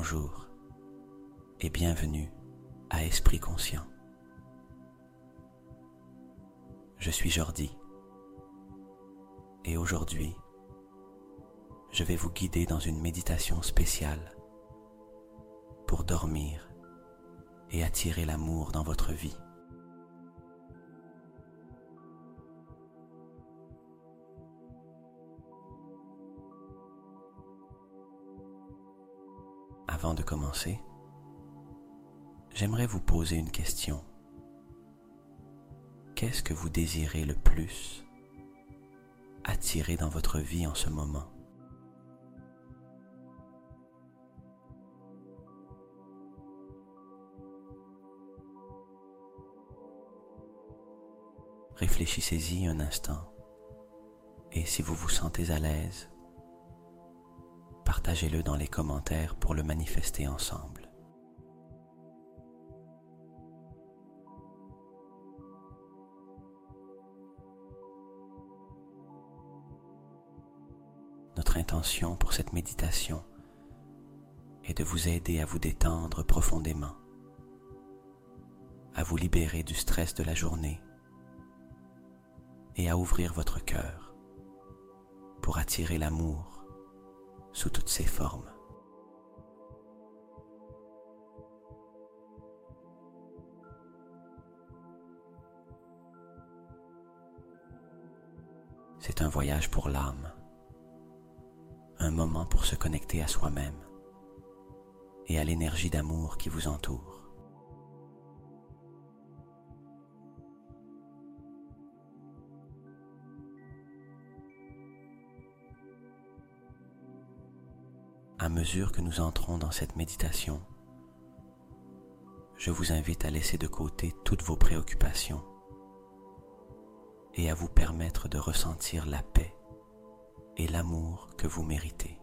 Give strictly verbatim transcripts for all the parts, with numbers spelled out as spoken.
Bonjour et bienvenue à Esprit Conscient. Je suis Jordi et aujourd'hui, je vais vous guider dans une méditation spéciale pour dormir et attirer l'amour dans votre vie. Avant de commencer, j'aimerais vous poser une question. Qu'est-ce que vous désirez le plus attirer dans votre vie en ce moment? Réfléchissez-y un instant et si vous vous sentez à l'aise, partagez-le dans les commentaires pour le manifester ensemble. Notre intention pour cette méditation est de vous aider à vous détendre profondément, à vous libérer du stress de la journée et à ouvrir votre cœur pour attirer l'amour sous toutes ses formes. C'est un voyage pour l'âme, un moment pour se connecter à soi-même et à l'énergie d'amour qui vous entoure. À mesure que nous entrons dans cette méditation, je vous invite à laisser de côté toutes vos préoccupations et à vous permettre de ressentir la paix et l'amour que vous méritez.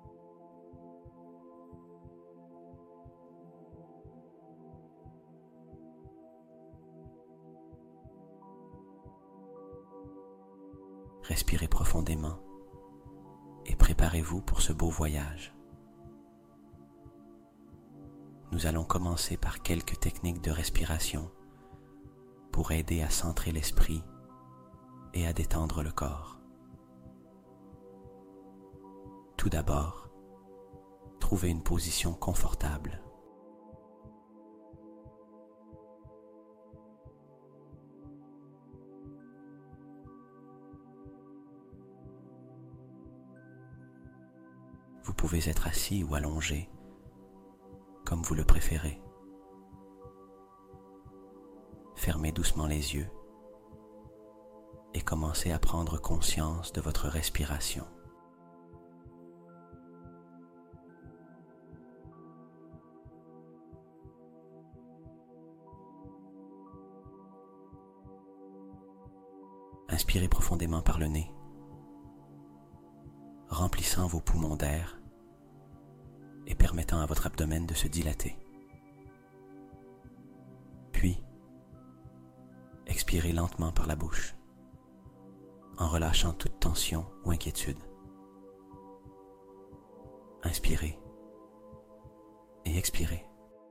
Respirez profondément et préparez-vous pour ce beau voyage. Nous allons commencer par quelques techniques de respiration pour aider à centrer l'esprit et à détendre le corps. Tout d'abord, trouvez une position confortable. Vous pouvez être assis ou allongé, comme vous le préférez. Fermez doucement les yeux et commencez à prendre conscience de votre respiration. Inspirez profondément par le nez, remplissant vos poumons d'air et permettant à votre abdomen de se dilater. Puis, expirez lentement par la bouche, en relâchant toute tension ou inquiétude. Inspirez et expirez.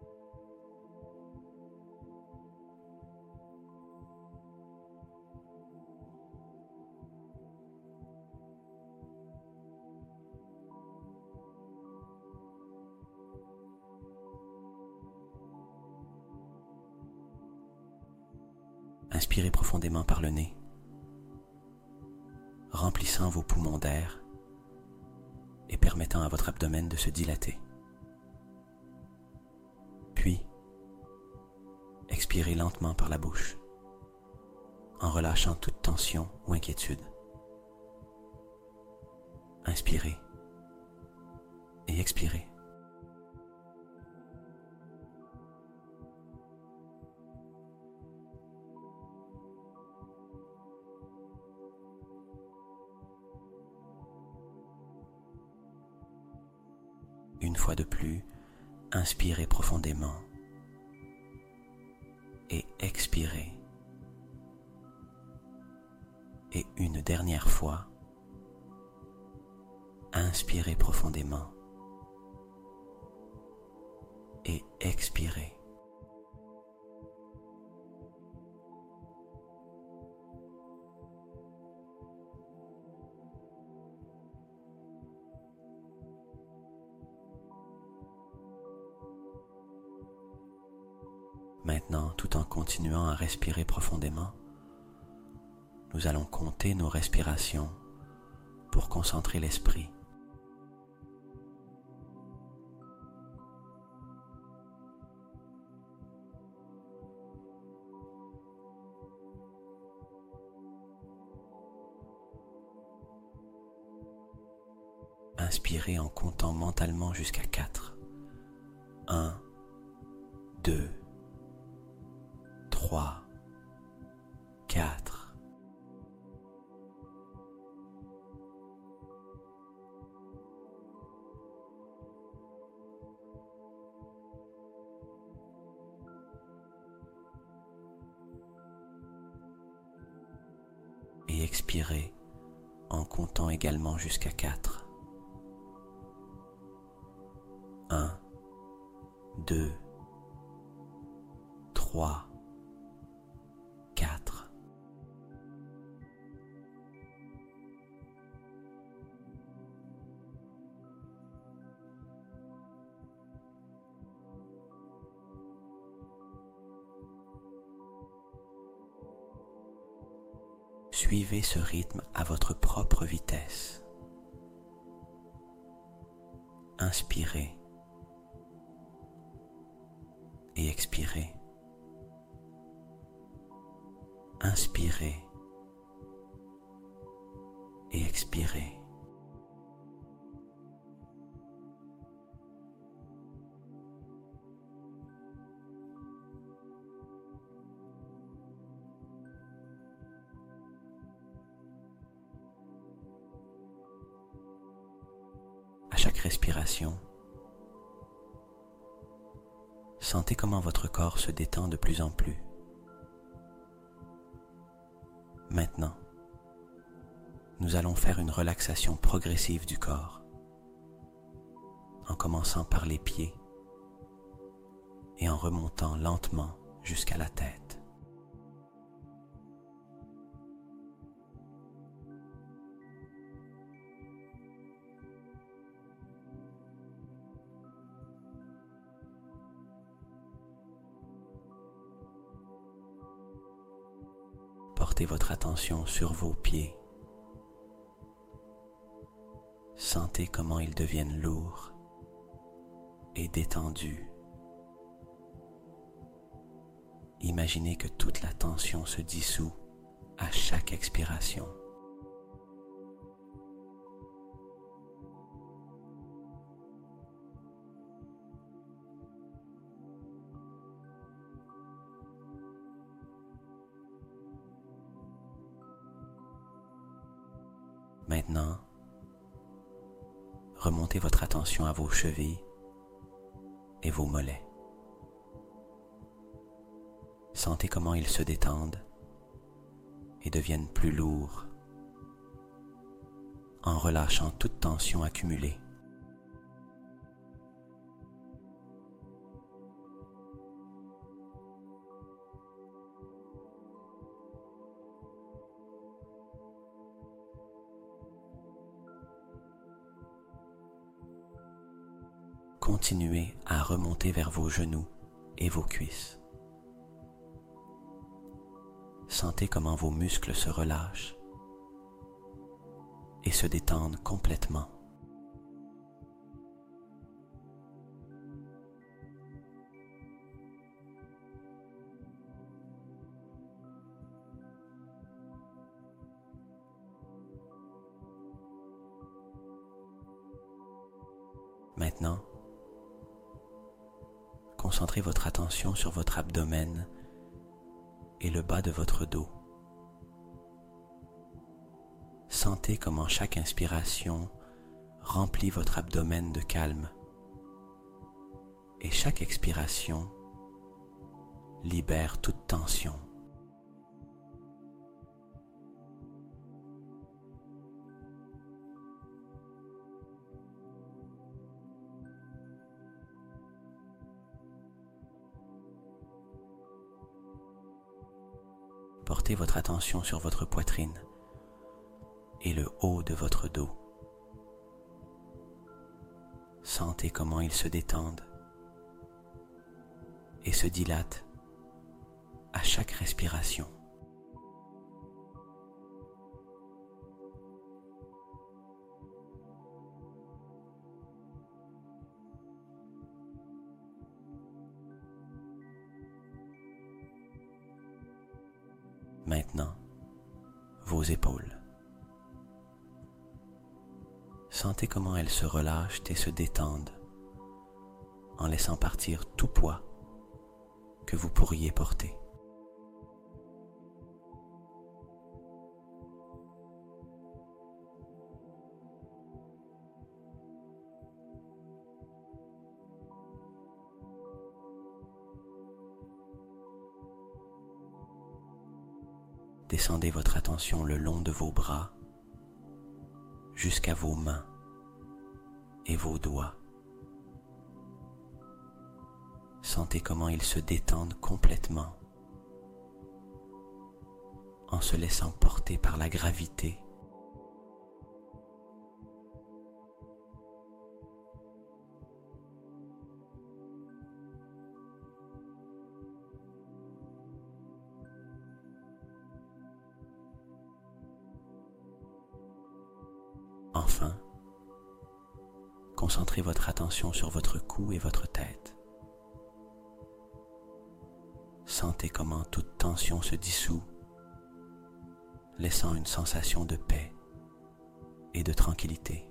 Inspirez profondément par le nez, remplissant vos poumons d'air et permettant à votre abdomen de se dilater. Puis, expirez lentement par la bouche, en relâchant toute tension ou inquiétude. Inspirez et expirez. Une fois de plus, inspirez profondément et expirez. Et une dernière fois, inspirez profondément et expirez. Maintenant, tout en continuant à respirer profondément, nous allons compter nos respirations pour concentrer l'esprit. Inspirez en comptant mentalement jusqu'à quatre. un, deux, trois, quatre. Et expirez en comptant également jusqu'à quatre. un, deux, trois, quatre. Suivez ce rythme à votre propre vitesse. Inspirez et expirez. Inspirez et expirez. À chaque respiration, sentez comment votre corps se détend de plus en plus. Maintenant, nous allons faire une relaxation progressive du corps, en commençant par les pieds et en remontant lentement jusqu'à la tête. Portez votre attention sur vos pieds. Sentez comment ils deviennent lourds et détendus. Imaginez que toute la tension se dissout à chaque expiration. Maintenant, remontez votre attention à vos chevilles et vos mollets. Sentez comment ils se détendent et deviennent plus lourds en relâchant toute tension accumulée. Continuez à remonter vers vos genoux et vos cuisses. Sentez comment vos muscles se relâchent et se détendent complètement. Maintenant, concentrez votre attention sur votre abdomen et le bas de votre dos. Sentez comment chaque inspiration remplit votre abdomen de calme et chaque expiration libère toute tension. Portez votre attention sur votre poitrine et le haut de votre dos. Sentez comment ils se détendent et se dilatent à chaque respiration. Maintenant, vos épaules. Sentez comment elles se relâchent et se détendent en laissant partir tout poids que vous pourriez porter. Descendez votre attention le long de vos bras jusqu'à vos mains et vos doigts. Sentez comment ils se détendent complètement en se laissant porter par la gravité. Enfin, concentrez votre attention sur votre cou et votre tête. Sentez comment toute tension se dissout, laissant une sensation de paix et de tranquillité.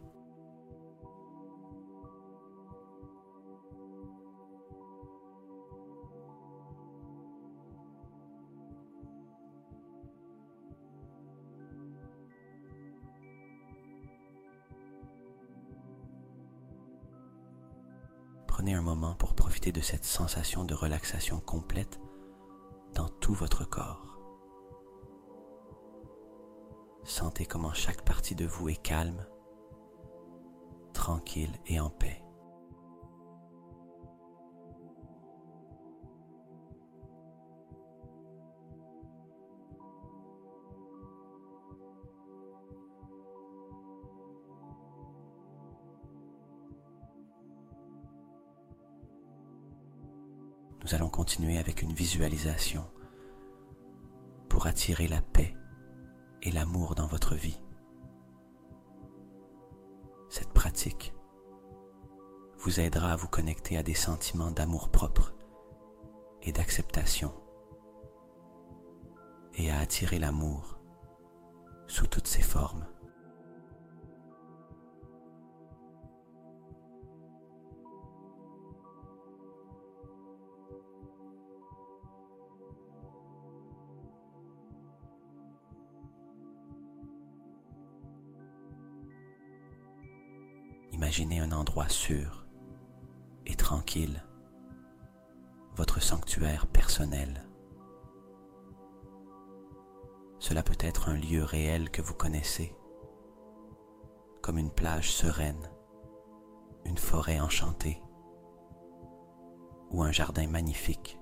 Prenez un moment pour profiter de cette sensation de relaxation complète dans tout votre corps. Sentez comment chaque partie de vous est calme, tranquille et en paix. Nous allons continuer avec une visualisation pour attirer la paix et l'amour dans votre vie. Cette pratique vous aidera à vous connecter à des sentiments d'amour-propre et d'acceptation et à attirer l'amour sous toutes ses formes. Imaginez un endroit sûr et tranquille, votre sanctuaire personnel. Cela peut être un lieu réel que vous connaissez, comme une plage sereine, une forêt enchantée ou un jardin magnifique.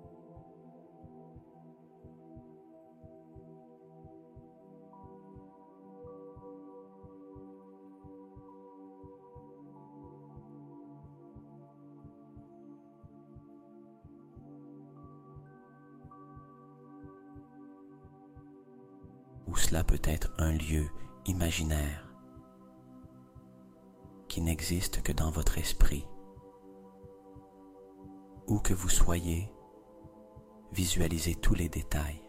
Ou cela peut être un lieu imaginaire qui n'existe que dans votre esprit. Où que vous soyez, visualisez tous les détails,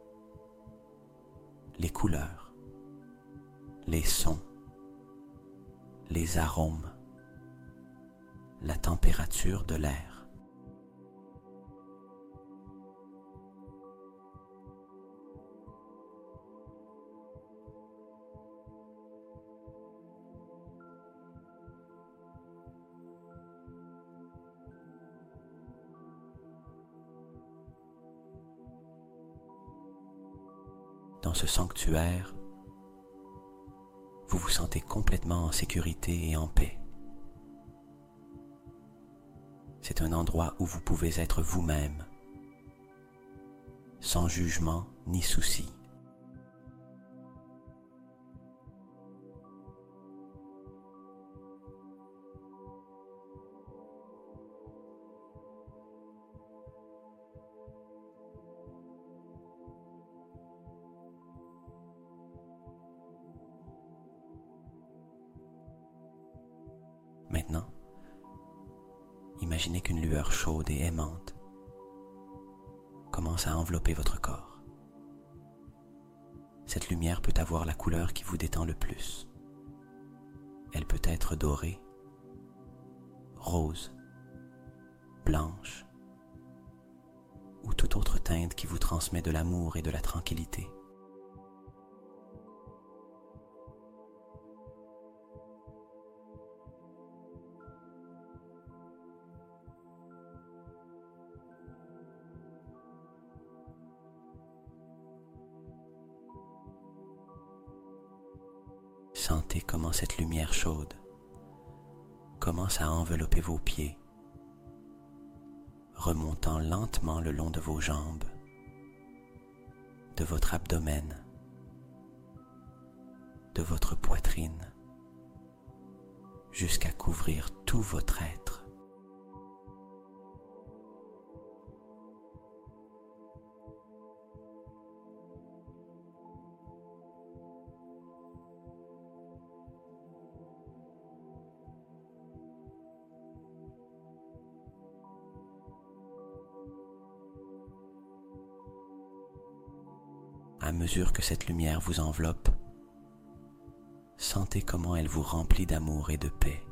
les couleurs, les sons, les arômes, la température de l'air. Dans ce sanctuaire, vous vous sentez complètement en sécurité et en paix. C'est un endroit où vous pouvez être vous-même, sans jugement ni soucis. Maintenant, imaginez qu'une lueur chaude et aimante commence à envelopper votre corps. Cette lumière peut avoir la couleur qui vous détend le plus. Elle peut être dorée, rose, blanche ou toute autre teinte qui vous transmet de l'amour et de la tranquillité. Sentez comment cette lumière chaude commence à envelopper vos pieds, remontant lentement le long de vos jambes, de votre abdomen, de votre poitrine, jusqu'à couvrir tout votre être. À mesure que cette lumière vous enveloppe, sentez comment elle vous remplit d'amour et de paix.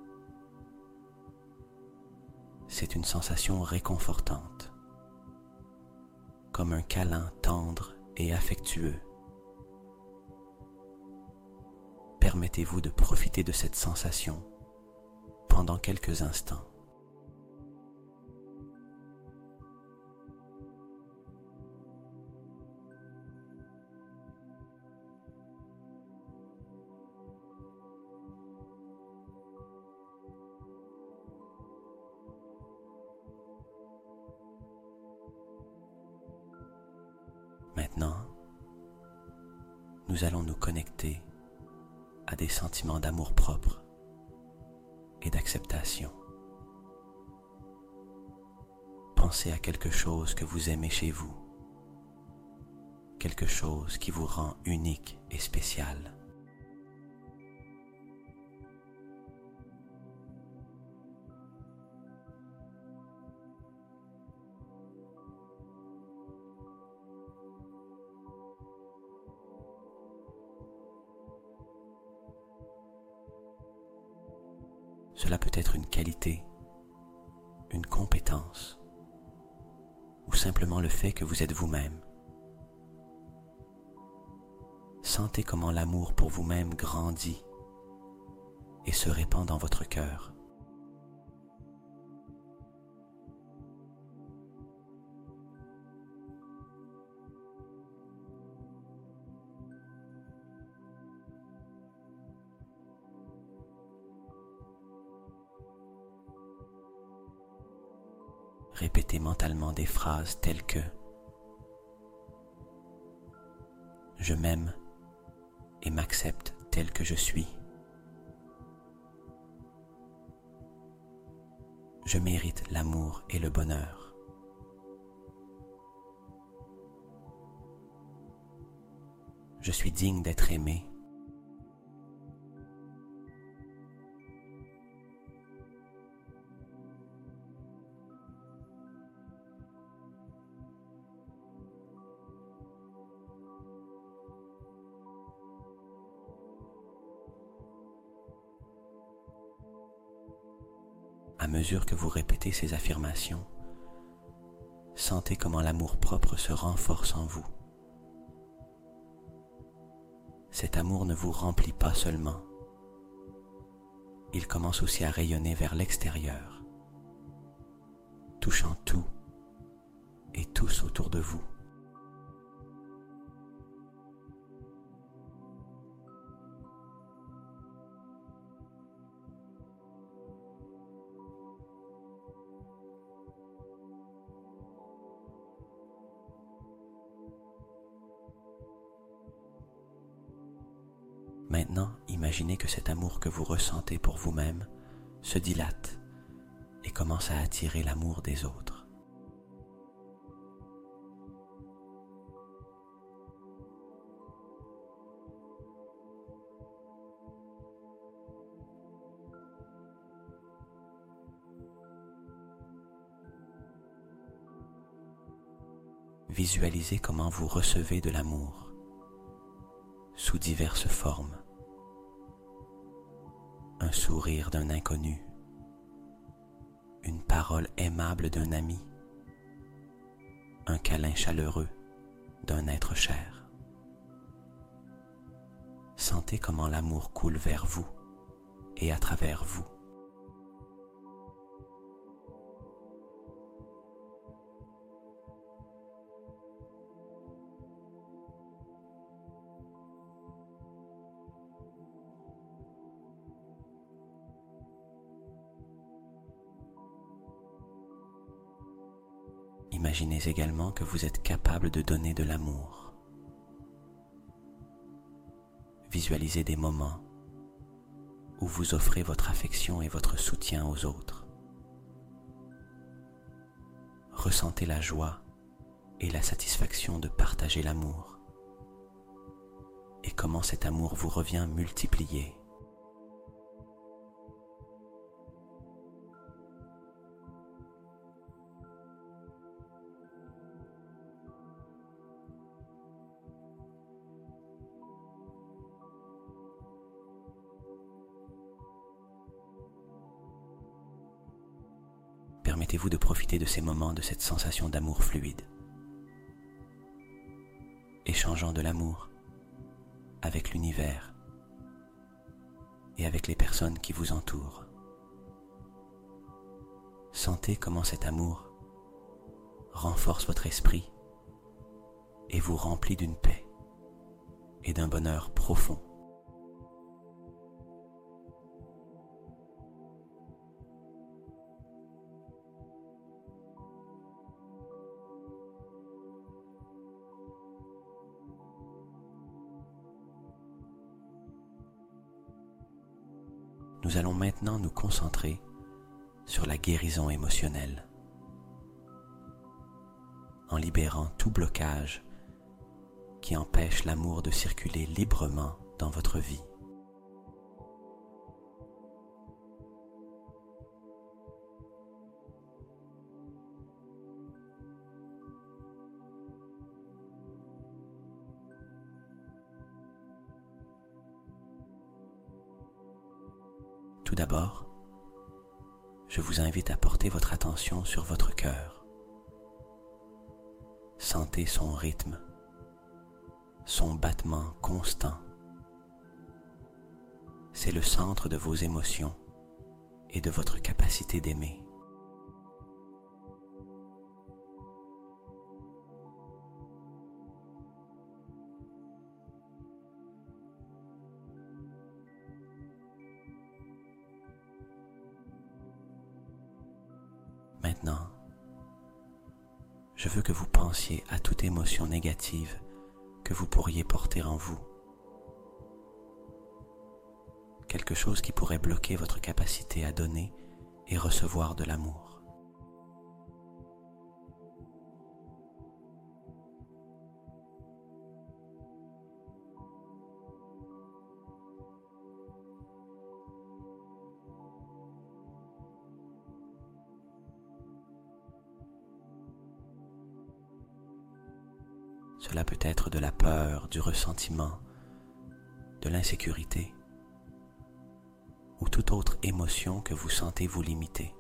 C'est une sensation réconfortante, comme un câlin tendre et affectueux. Permettez-vous de profiter de cette sensation pendant quelques instants. Maintenant, nous allons nous connecter à des sentiments d'amour-propre et d'acceptation. Pensez à quelque chose que vous aimez chez vous, quelque chose qui vous rend unique et spécial. Cela peut être une qualité, une compétence, ou simplement le fait que vous êtes vous-même. Sentez comment l'amour pour vous-même grandit et se répand dans votre cœur. Répétez mentalement des phrases telles que « Je m'aime et m'accepte tel que je suis. Je mérite l'amour et le bonheur. Je suis digne d'être aimé. À mesure que vous répétez ces affirmations, sentez comment l'amour-propre se renforce en vous. Cet amour ne vous remplit pas seulement, il commence aussi à rayonner vers l'extérieur, touchant tout et tous autour de vous. Maintenant, imaginez que cet amour que vous ressentez pour vous-même se dilate et commence à attirer l'amour des autres. Visualisez comment vous recevez de l'amour sous diverses formes. Un sourire d'un inconnu, une parole aimable d'un ami, un câlin chaleureux d'un être cher. Sentez comment l'amour coule vers vous et à travers vous. Imaginez également que vous êtes capable de donner de l'amour. Visualisez des moments où vous offrez votre affection et votre soutien aux autres. Ressentez la joie et la satisfaction de partager l'amour et comment cet amour vous revient multiplié. Permettez-vous de profiter de ces moments, de cette sensation d'amour fluide, échangeant de l'amour avec l'univers et avec les personnes qui vous entourent. Sentez comment cet amour renforce votre esprit et vous remplit d'une paix et d'un bonheur profond. Nous allons maintenant nous concentrer sur la guérison émotionnelle, en libérant tout blocage qui empêche l'amour de circuler librement dans votre vie. Tout d'abord, je vous invite à porter votre attention sur votre cœur. Sentez son rythme, son battement constant. C'est le centre de vos émotions et de votre capacité d'aimer. Maintenant, je veux que vous pensiez à toute émotion négative que vous pourriez porter en vous. Quelque chose qui pourrait bloquer votre capacité à donner et recevoir de l'amour. Cela peut être de la peur, du ressentiment, de l'insécurité ou toute autre émotion que vous sentez vous limiter.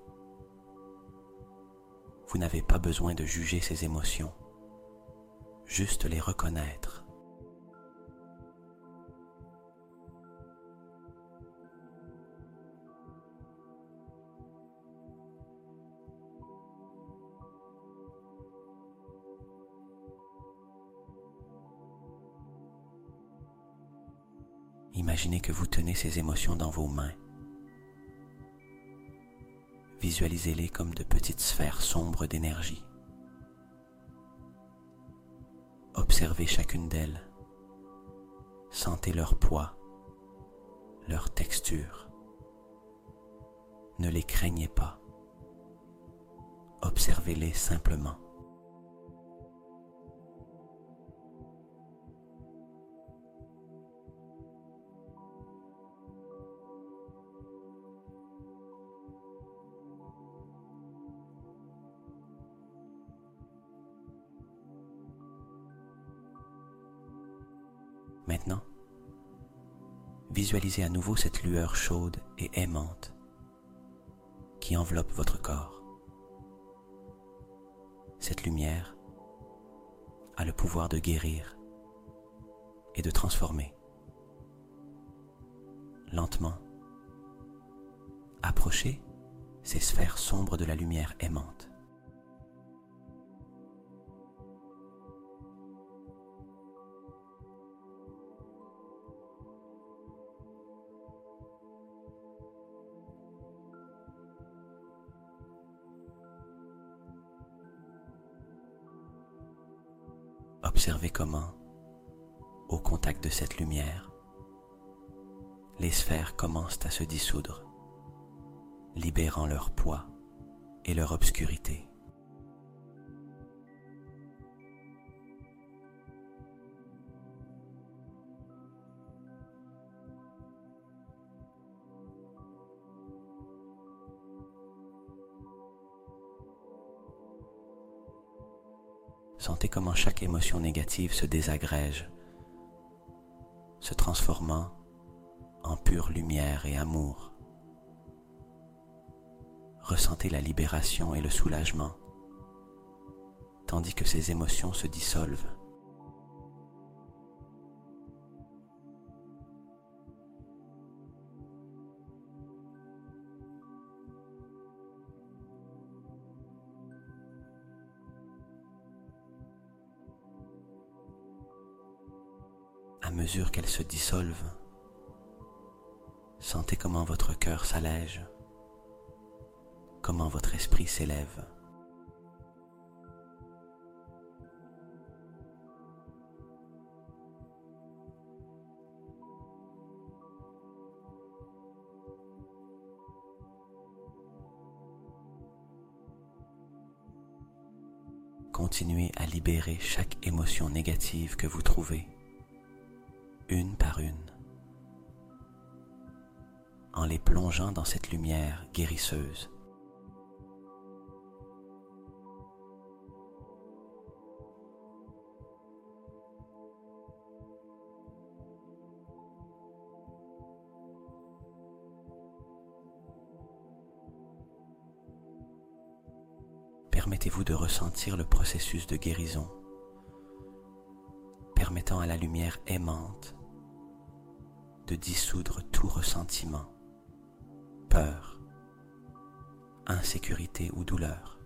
Vous n'avez pas besoin de juger ces émotions, juste les reconnaître. Imaginez que vous tenez ces émotions dans vos mains. Visualisez-les comme de petites sphères sombres d'énergie. Observez chacune d'elles. Sentez leur poids leur texture. Ne les craignez pas. Observez-les simplement. Maintenant, visualisez à nouveau cette lueur chaude et aimante qui enveloppe votre corps. Cette lumière a le pouvoir de guérir et de transformer. Lentement, approchez ces sphères sombres de la lumière aimante. Observez comment, au contact de cette lumière, les sphères commencent à se dissoudre, libérant leur poids et leur obscurité. Sentez comment chaque émotion négative se désagrège, se transformant en pure lumière et amour. Ressentez la libération et le soulagement, tandis que ces émotions se dissolvent. À mesure qu'elles se dissolvent, sentez comment votre cœur s'allège, comment votre esprit s'élève. Continuez à libérer chaque émotion négative que vous trouvez, une par une, en les plongeant dans cette lumière guérisseuse. Permettez-vous de ressentir le processus de guérison, permettant à la lumière aimante de dissoudre tout ressentiment, peur, insécurité ou douleur.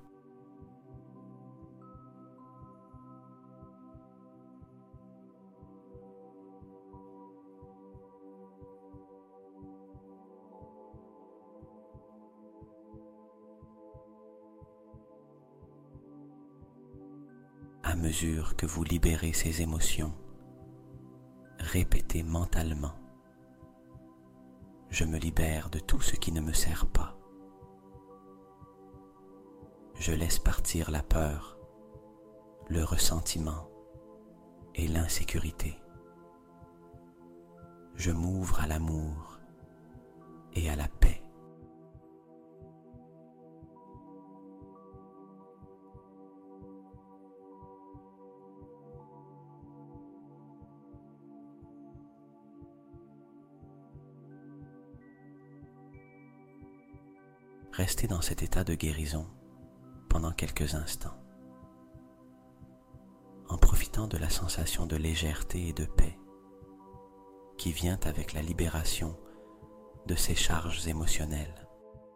À mesure que vous libérez ces émotions, répétez mentalement: je me libère de tout ce qui ne me sert pas. Je laisse partir la peur, le ressentiment et l'insécurité. Je m'ouvre à l'amour et à la paix. Restez dans cet état de guérison pendant quelques instants, en profitant de la sensation de légèreté et de paix qui vient avec la libération de ces charges émotionnelles.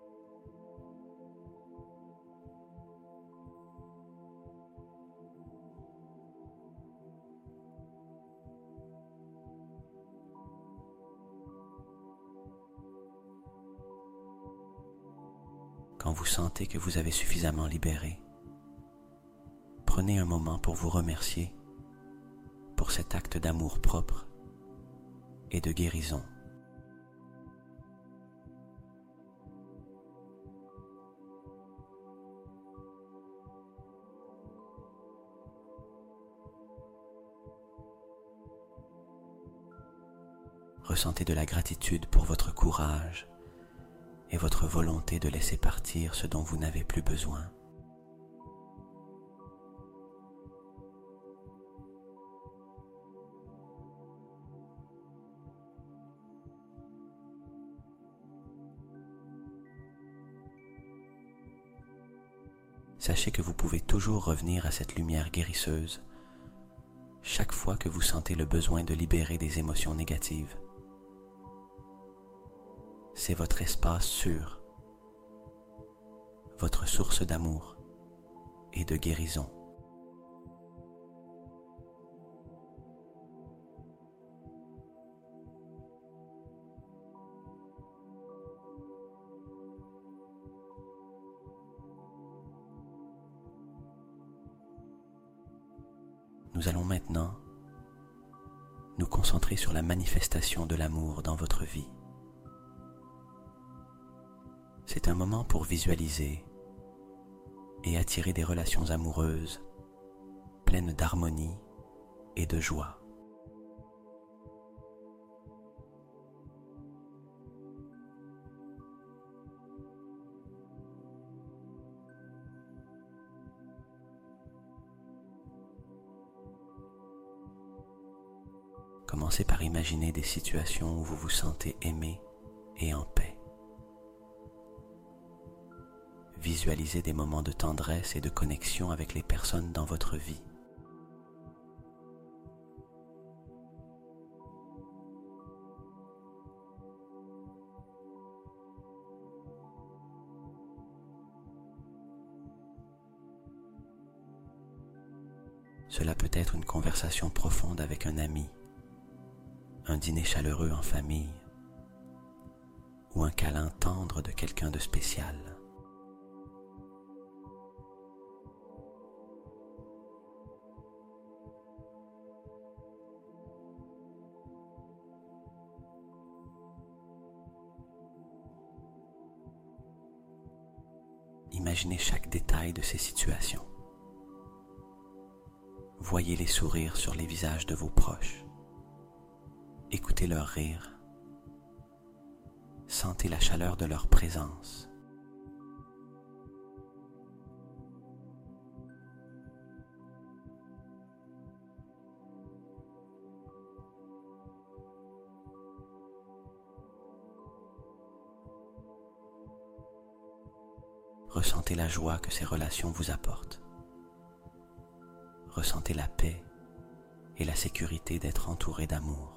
Quand vous sentez que vous avez suffisamment libéré, prenez un moment pour vous remercier pour cet acte d'amour propre et de guérison. Ressentez de la gratitude pour votre courage et votre volonté de laisser partir ce dont vous n'avez plus besoin. Sachez que vous pouvez toujours revenir à cette lumière guérisseuse chaque fois que vous sentez le besoin de libérer des émotions négatives. C'est votre espace sûr, votre source d'amour et de guérison. Nous allons maintenant nous concentrer sur la manifestation de l'amour dans votre vie. C'est un moment pour visualiser et attirer des relations amoureuses pleines d'harmonie et de joie. Commencez par imaginer des situations où vous vous sentez aimé et en paix. Visualisez des moments de tendresse et de connexion avec les personnes dans votre vie. Cela peut être une conversation profonde avec un ami, un dîner chaleureux en famille ou un câlin tendre de quelqu'un de spécial. Imaginez chaque détail de ces situations. Voyez les sourires sur les visages de vos proches. Écoutez leurs rires. Sentez la chaleur de leur présence. Ressentez la joie que ces relations vous apportent. Ressentez la paix et la sécurité d'être entouré d'amour.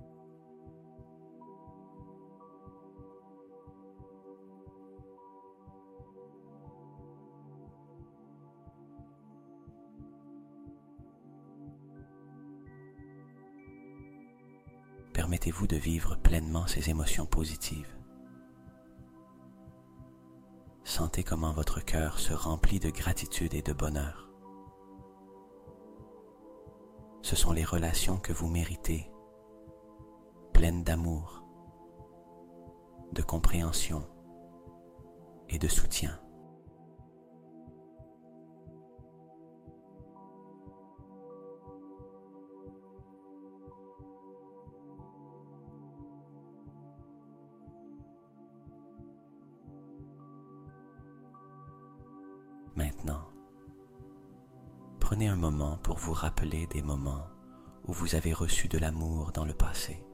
Permettez-vous de vivre pleinement ces émotions positives. Sentez comment votre cœur se remplit de gratitude et de bonheur. Ce sont les relations que vous méritez, pleines d'amour, de compréhension et de soutien. Maintenant, prenez un moment pour vous rappeler des moments où vous avez reçu de l'amour dans le passé.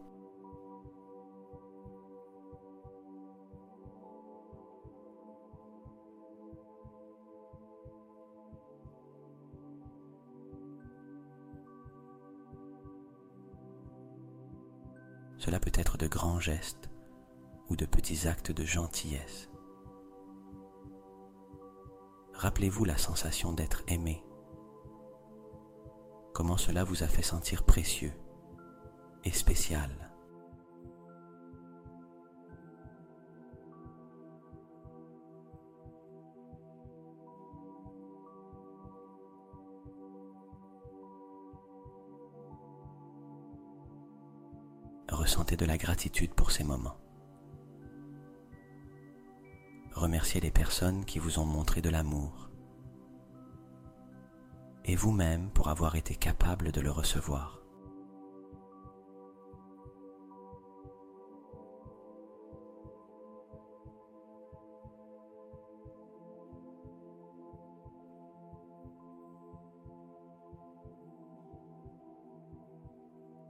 Cela peut être de grands gestes ou de petits actes de gentillesse. Rappelez-vous la sensation d'être aimé. Comment cela vous a fait sentir précieux et spécial. Ressentez de la gratitude pour ces moments. Remerciez les personnes qui vous ont montré de l'amour et vous-même pour avoir été capable de le recevoir.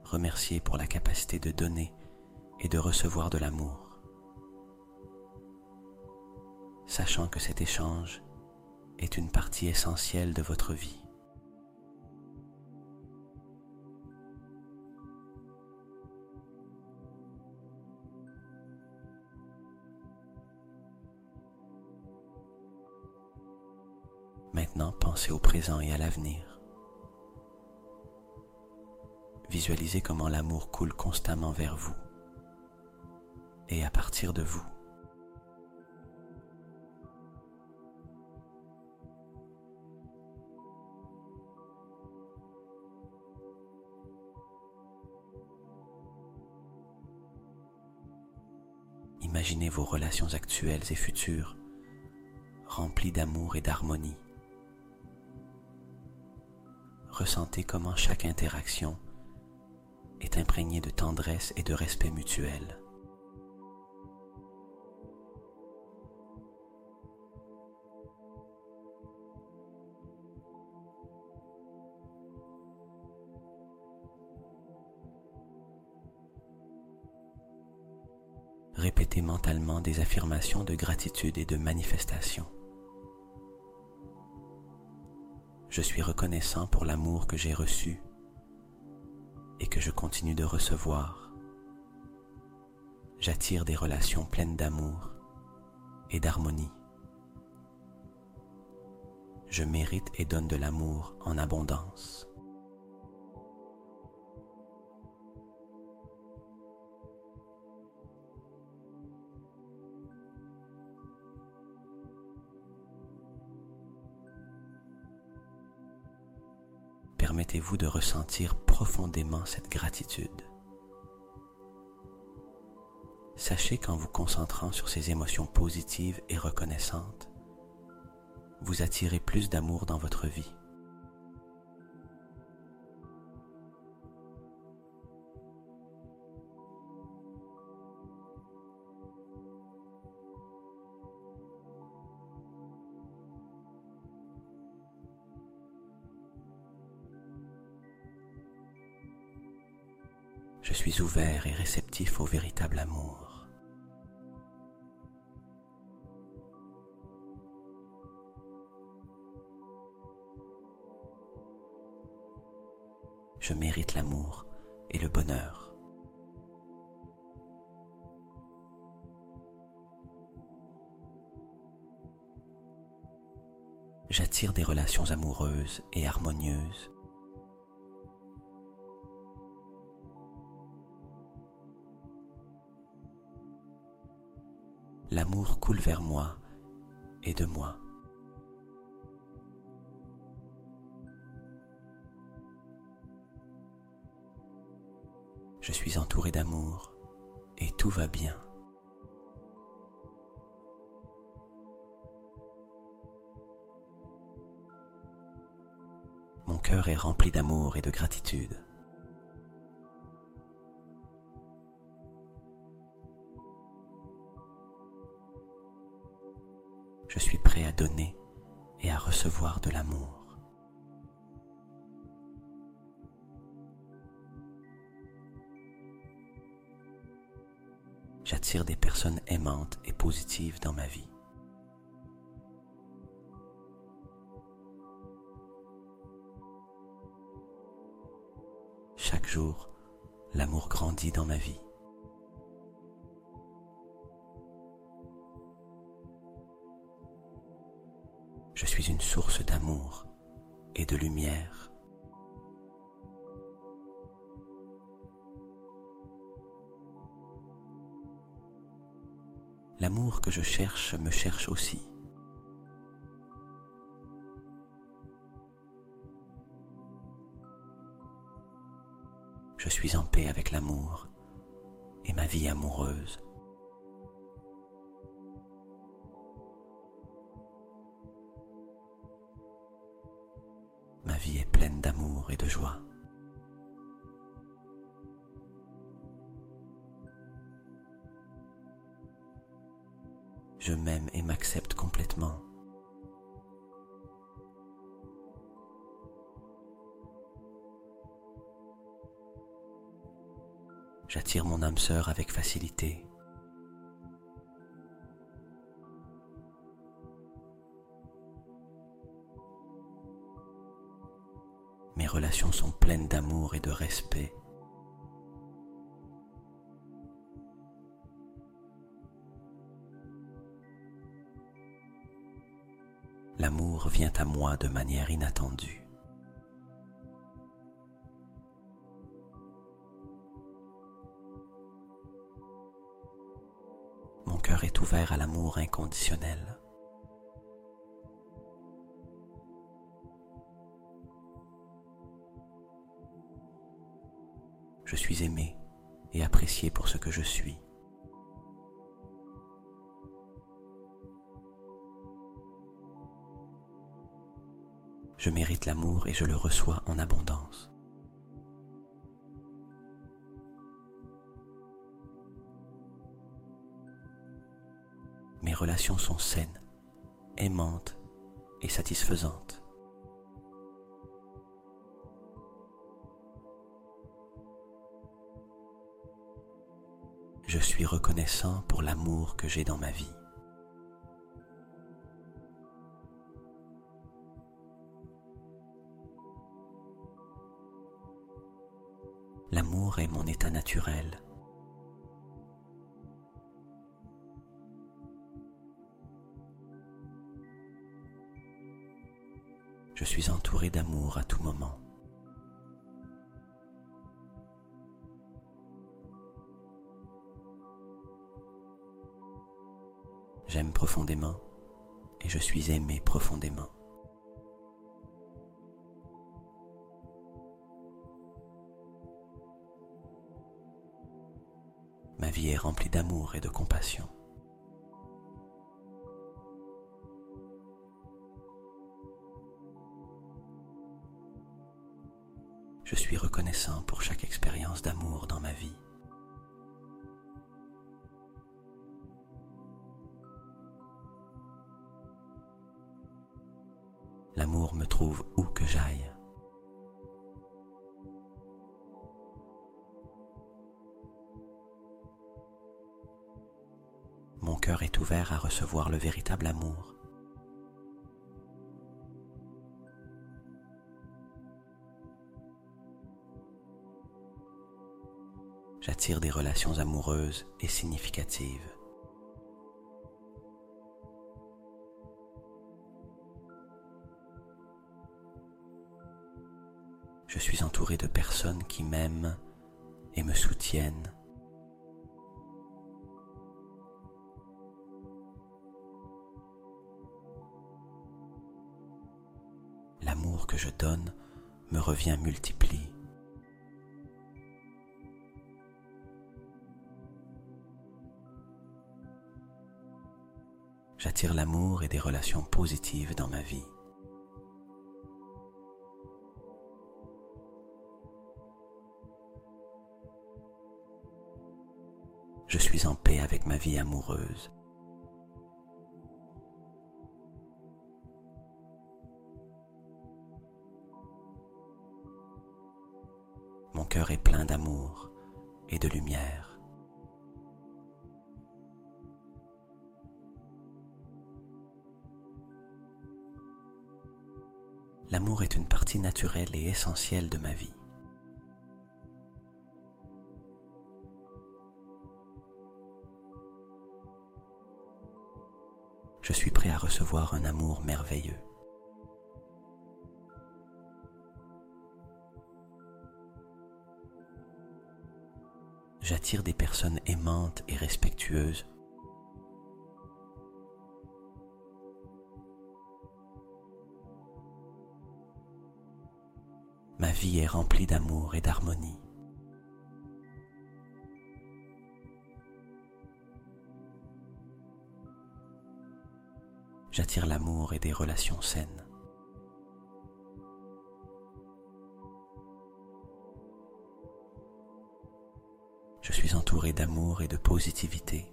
remercier pour la capacité de donner et de recevoir de l'amour, sachant que cet échange est une partie essentielle de votre vie. Maintenant, pensez au présent et à l'avenir. Visualisez comment l'amour coule constamment vers vous et à partir de vous. Imaginez vos relations actuelles et futures remplies d'amour et d'harmonie. Ressentez comment chaque interaction est imprégnée de tendresse et de respect mutuel. Répétez mentalement des affirmations de gratitude et de manifestation. Je suis reconnaissant pour l'amour que j'ai reçu et que je continue de recevoir. J'attire des relations pleines d'amour et d'harmonie. Je mérite et donne de l'amour en abondance. Permettez-vous de ressentir profondément cette gratitude. Sachez qu'en vous concentrant sur ces émotions positives et reconnaissantes, vous attirez plus d'amour dans votre vie. Je suis ouvert et réceptif au véritable amour. Je mérite l'amour et le bonheur. J'attire des relations amoureuses et harmonieuses. L'amour coule vers moi et de moi. Je suis entouré d'amour et tout va bien. Mon cœur est rempli d'amour et de gratitude. Je suis prêt à donner et à recevoir de l'amour. J'attire des personnes aimantes et positives dans ma vie. Chaque jour, l'amour grandit dans ma vie. Je suis une source d'amour et de lumière. L'amour que je cherche me cherche aussi. Je suis en paix avec l'amour et ma vie amoureuse. Ma vie est pleine d'amour et de joie. Je m'aime et m'accepte complètement. J'attire mon âme sœur avec facilité. Mes relations sont pleines d'amour et de respect. L'amour vient à moi de manière inattendue. Mon cœur est ouvert à l'amour inconditionnel. Je suis aimé et apprécié pour ce que je suis. Je mérite l'amour et je le reçois en abondance. Mes relations sont saines, aimantes et satisfaisantes. Je suis reconnaissant pour l'amour que j'ai dans ma vie. L'amour est mon état naturel. Je suis entouré d'amour à tout moment. J'aime profondément et je suis aimé profondément. Ma vie est remplie d'amour et de compassion. Je suis reconnaissant pour chaque expérience d'amour dans ma vie. L'amour me trouve où que j'aille. Mon cœur est ouvert à recevoir le véritable amour. J'attire des relations amoureuses et significatives. Je suis entouré de personnes qui m'aiment et me soutiennent. L'amour que je donne me revient multiplié. J'attire l'amour et des relations positives dans ma vie. Je suis en paix avec ma vie amoureuse. Mon cœur est plein d'amour et de lumière. L'amour est une partie naturelle et essentielle de ma vie. Je suis prêt à recevoir un amour merveilleux. J'attire des personnes aimantes et respectueuses. Ma vie est remplie d'amour et d'harmonie. J'attire l'amour et des relations saines. Je suis entouré d'amour et de positivité.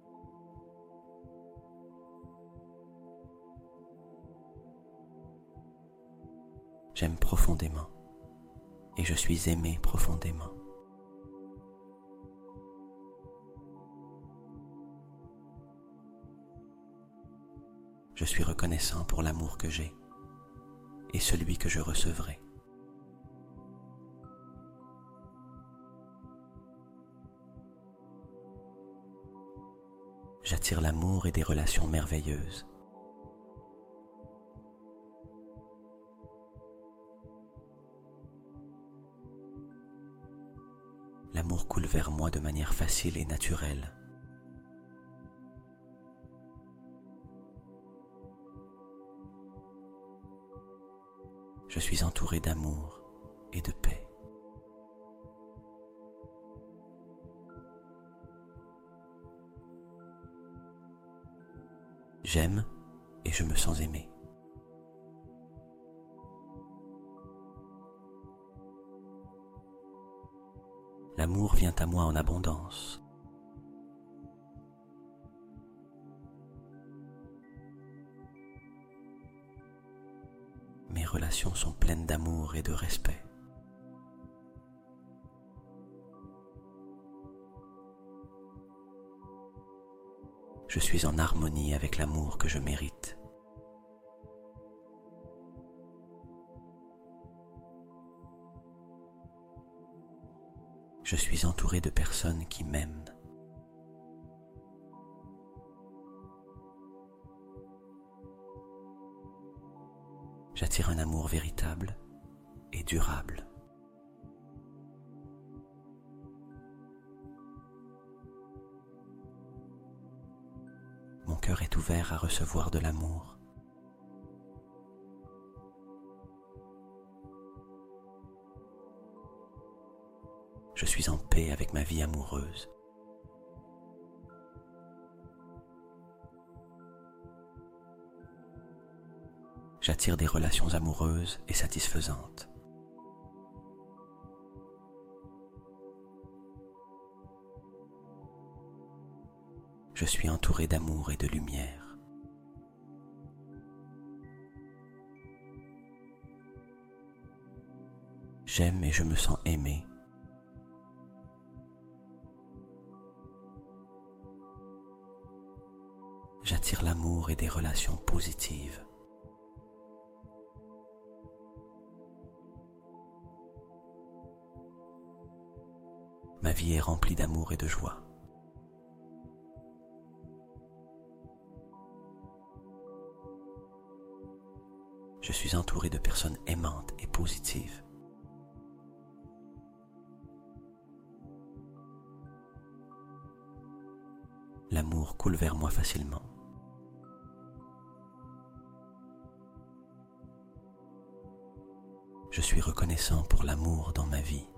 J'aime profondément et je suis aimé profondément. Je suis reconnaissant pour l'amour que j'ai et celui que je recevrai. J'attire l'amour et des relations merveilleuses. L'amour coule vers moi de manière facile et naturelle. Je suis entouré d'amour et de paix. J'aime et je me sens aimé. L'amour vient à moi en abondance. Mes relations sont pleines d'amour et de respect. Je suis en harmonie avec l'amour que je mérite. Je suis entouré de personnes qui m'aiment. J'attire un amour véritable et durable. Mon cœur est ouvert à recevoir de l'amour. Je suis en paix avec ma vie amoureuse. J'attire des relations amoureuses et satisfaisantes. Je suis entouré d'amour et de lumière. J'aime et je me sens aimé. J'attire l'amour et des relations positives. Ma vie est remplie d'amour et de joie. Je suis entouré de personnes aimantes et positives. L'amour coule vers moi facilement. Je suis reconnaissant pour l'amour dans ma vie.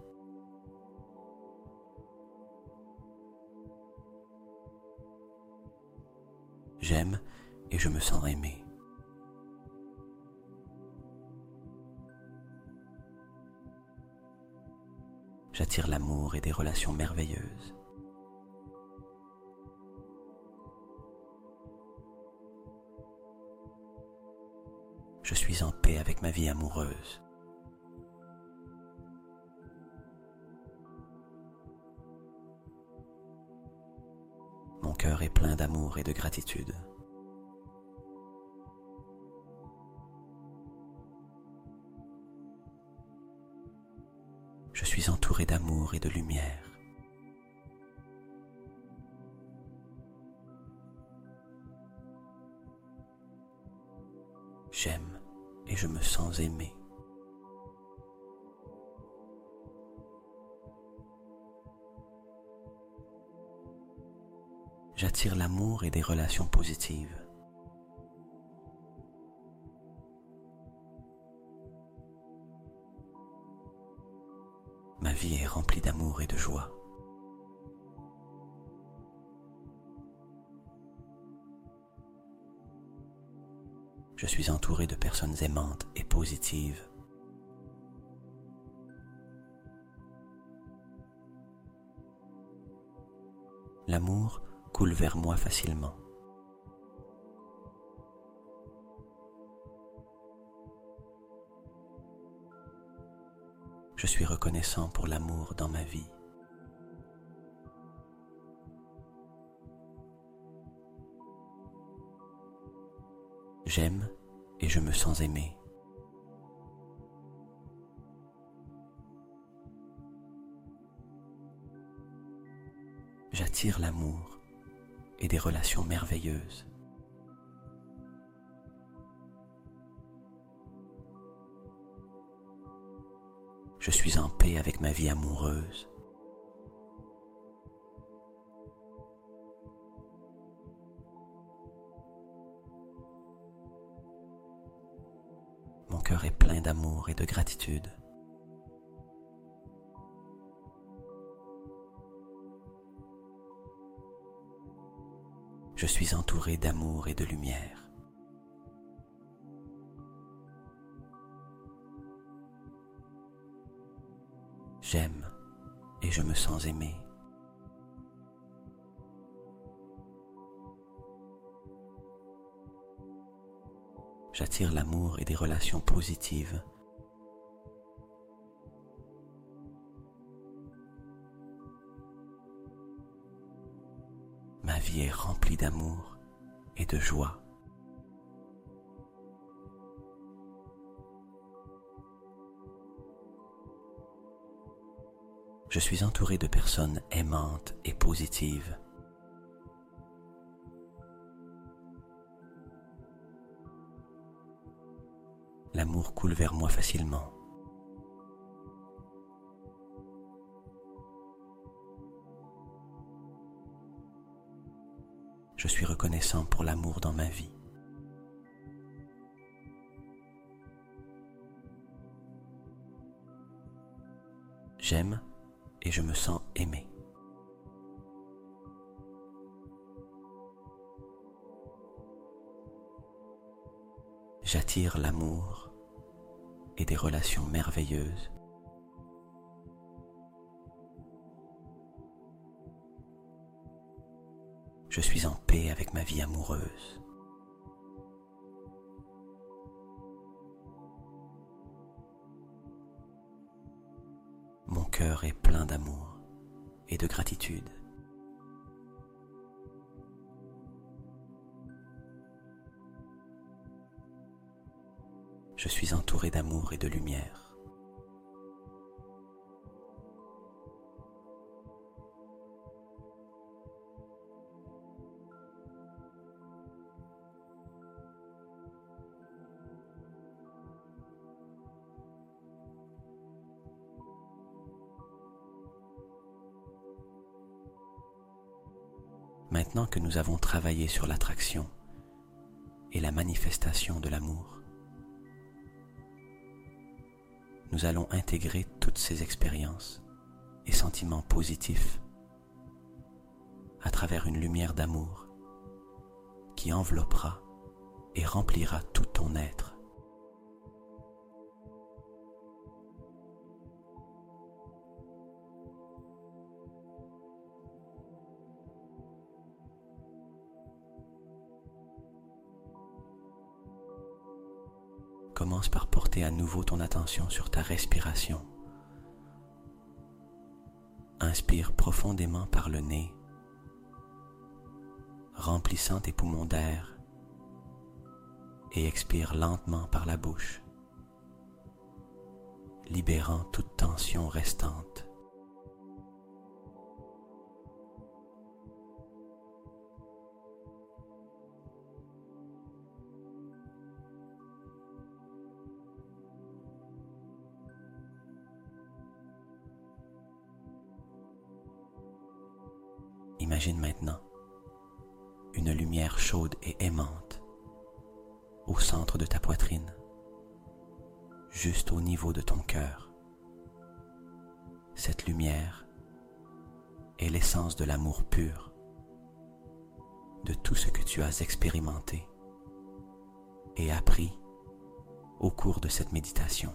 J'aime et je me sens aimé. J'attire l'amour et des relations merveilleuses. Je suis en paix avec ma vie amoureuse. Mon cœur est plein d'amour et de gratitude. Je suis entouré d'amour et de lumière. J'aime et je me sens aimé. J'attire l'amour et des relations positives. Ma vie est remplie d'amour et de joie. Je suis entouré de personnes aimantes et positives. L'amour coule vers moi facilement. Je suis reconnaissant pour l'amour dans ma vie. J'aime et je me sens aimé. J'attire l'amour et des relations merveilleuses. Je suis en paix avec ma vie amoureuse. Mon cœur est plein d'amour et de gratitude. Je suis entouré d'amour et de lumière. J'aime et je me sens aimé. J'attire l'amour et des relations positives. Ma vie est remplie d'amour et de joie. Je suis entouré de personnes aimantes et positives. L'amour coule vers moi facilement. Je suis reconnaissant pour l'amour dans ma vie. J'aime et je me sens aimé. J'attire l'amour et des relations merveilleuses. Je suis en paix avec ma vie amoureuse. Mon cœur est plein d'amour et de gratitude. Je suis entouré d'amour et de lumière. Maintenant que nous avons travaillé sur l'attraction et la manifestation de l'amour, nous allons intégrer toutes ces expériences et sentiments positifs à travers une lumière d'amour qui enveloppera et remplira tout ton être. Commence par porter à nouveau ton attention sur ta respiration. Inspire profondément par le nez, remplissant tes poumons d'air, et expire lentement par la bouche, libérant toute tension restante. Imagine maintenant une lumière chaude et aimante au centre de ta poitrine, juste au niveau de ton cœur. Cette lumière est l'essence de l'amour pur, de tout ce que tu as expérimenté et appris au cours de cette méditation.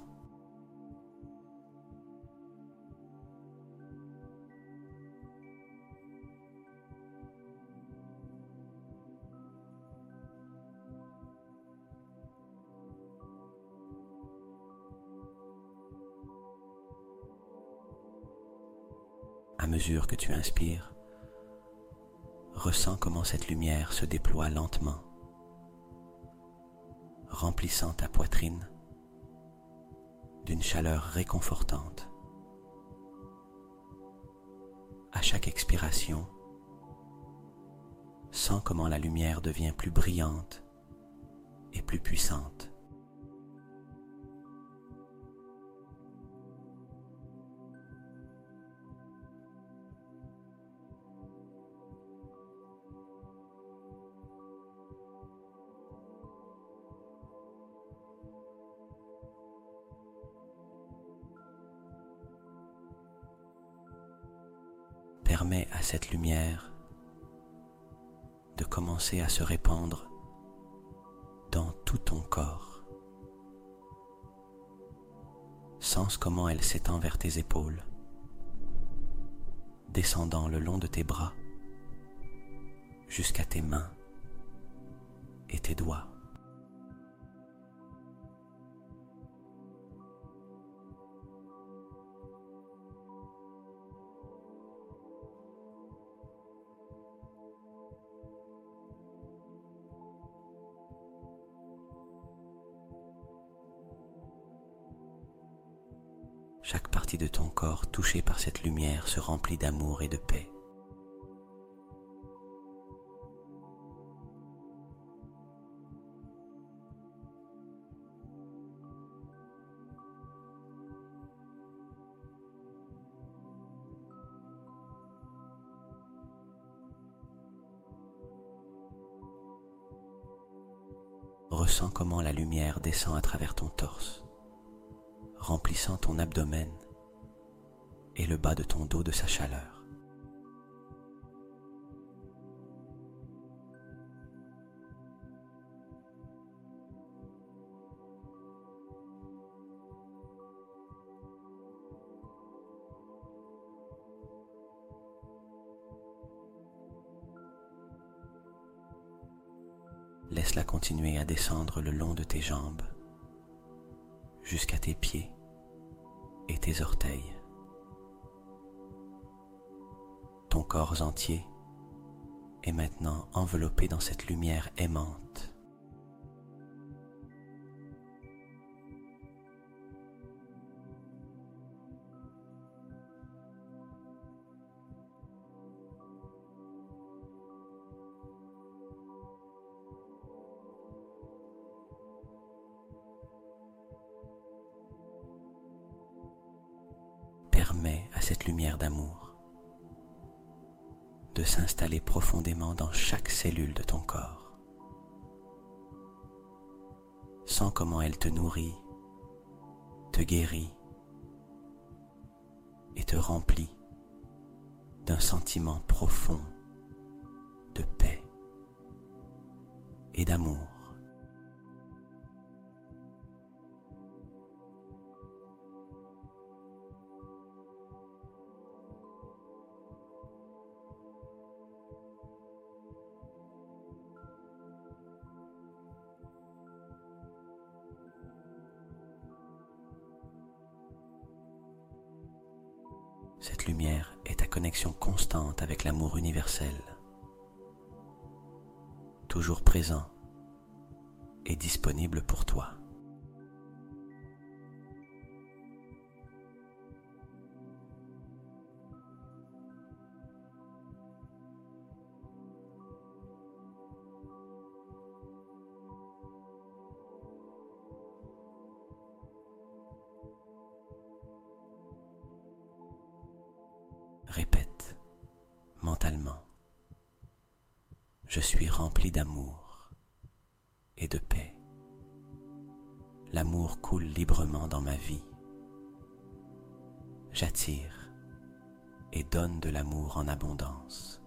À mesure que tu inspires, ressens comment cette lumière se déploie lentement, remplissant ta poitrine d'une chaleur réconfortante. À chaque expiration, sens comment la lumière devient plus brillante et plus puissante. Permets à cette lumière de commencer à se répandre dans tout ton corps. Sens comment elle s'étend vers tes épaules, descendant le long de tes bras jusqu'à tes mains et tes doigts. Chaque partie de ton corps touchée par cette lumière se remplit d'amour et de paix. Ressens comment la lumière descend à travers ton torse, remplissant ton abdomen et le bas de ton dos de sa chaleur. Laisse-la continuer à descendre le long de tes jambes jusqu'à tes pieds et tes orteils. Ton corps entier est maintenant enveloppé dans cette lumière aimante. Permets à cette lumière d'amour de s'installer profondément dans chaque cellule de ton corps. Sens comment elle te nourrit, te guérit et te remplit d'un sentiment profond de paix et d'amour. Cette lumière est ta connexion constante avec l'amour universel, toujours présent et disponible pour toi. Répète mentalement: je suis rempli d'amour et de paix. L'amour coule librement dans ma vie. J'attire et donne de l'amour en abondance.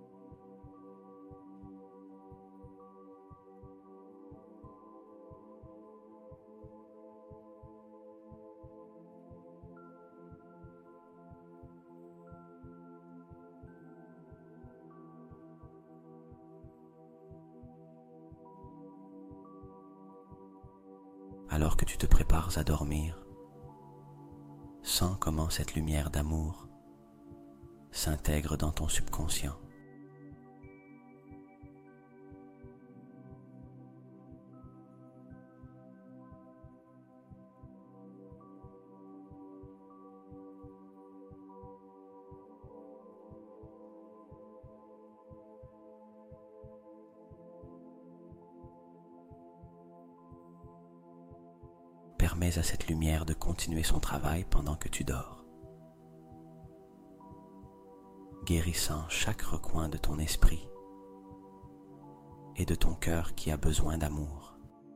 Alors que tu te prépares à dormir, sens comment cette lumière d'amour s'intègre dans ton subconscient. permets à cette lumière de continuer son travail pendant que tu dors, guérissant chaque recoin de ton esprit et de ton cœur qui a besoin d'amour.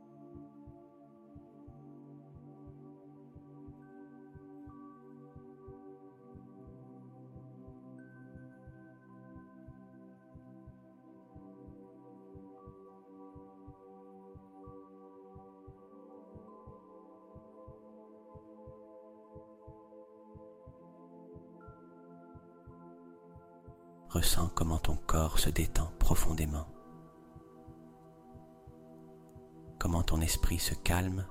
Ressens comment ton corps se détend profondément, comment ton esprit se calme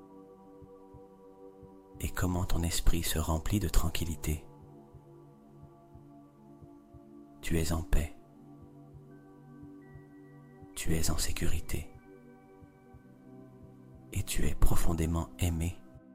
et comment ton esprit se remplit de tranquillité. Tu es en paix, tu es en sécurité et tu es profondément aimé.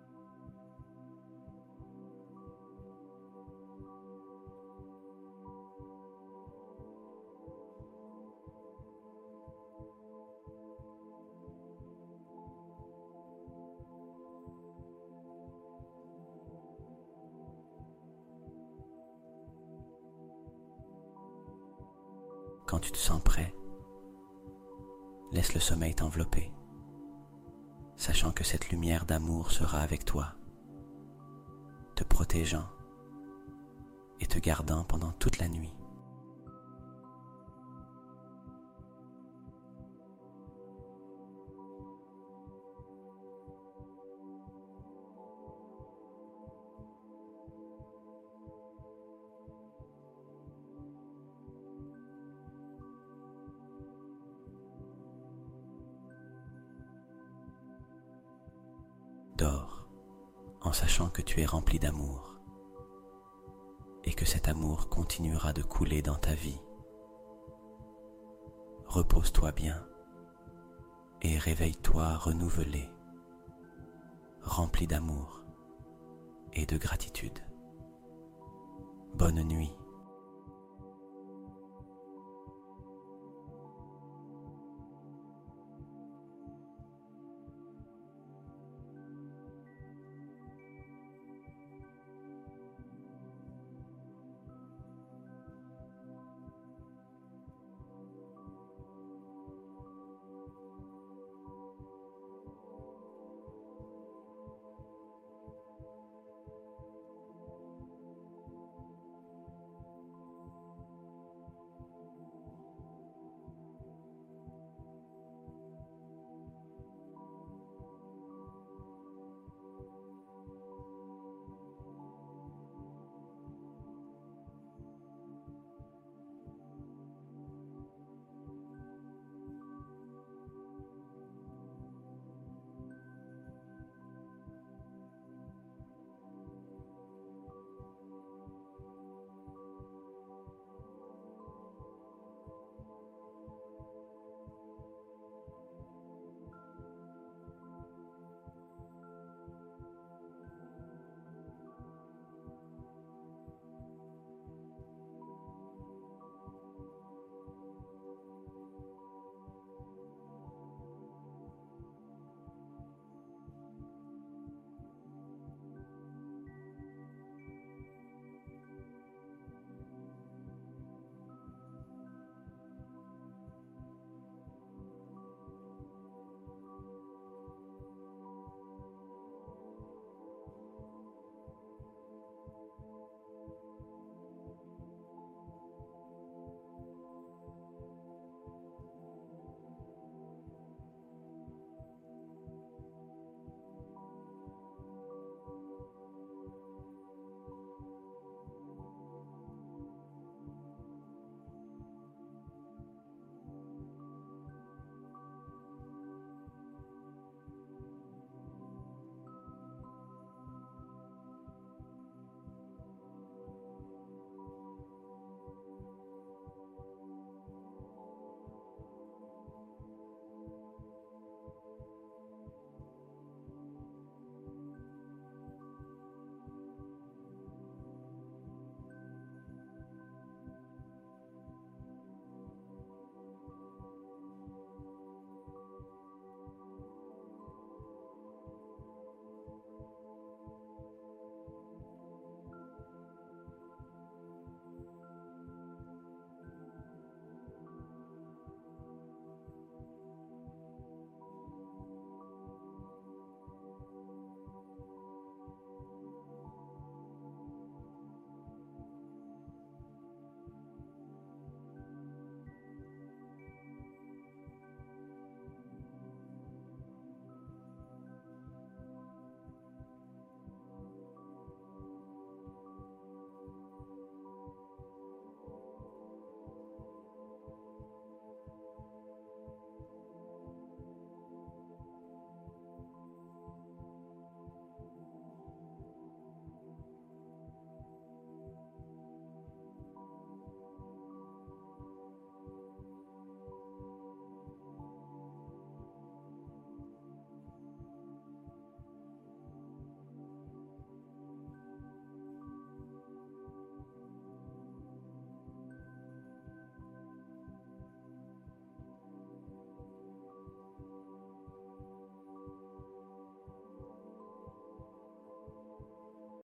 Quand tu te sens prêt, laisse le sommeil t'envelopper, sachant que cette lumière d'amour sera avec toi, te protégeant et te gardant pendant toute la nuit. Dors en sachant que tu es rempli d'amour et que cet amour continuera de couler dans ta vie. Repose-toi bien et réveille-toi renouvelé, rempli d'amour et de gratitude. Bonne nuit.